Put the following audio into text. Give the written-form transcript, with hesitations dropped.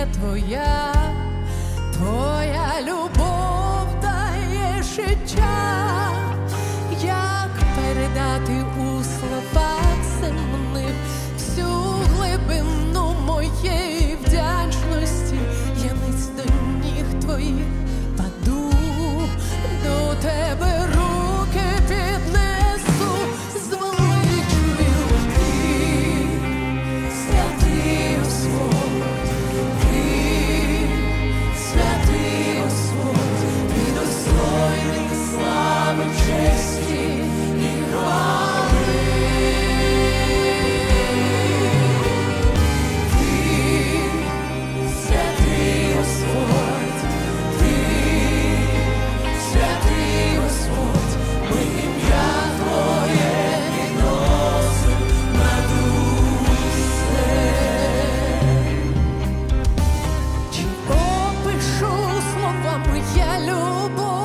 є твоя, твоя любов дає життя. Як передати у словах земних всю глибину моєї вдячності? Я ниць до ніг твоїх паду, до тебе руки піднесу, звеличую. Ти святий Господь, ти святий Господь, ти достойний слави, честі і хвали. Ти святий Господь, ти святий Господь, ми ім'я Твоє підносим над усе. Чи опишу словами я любов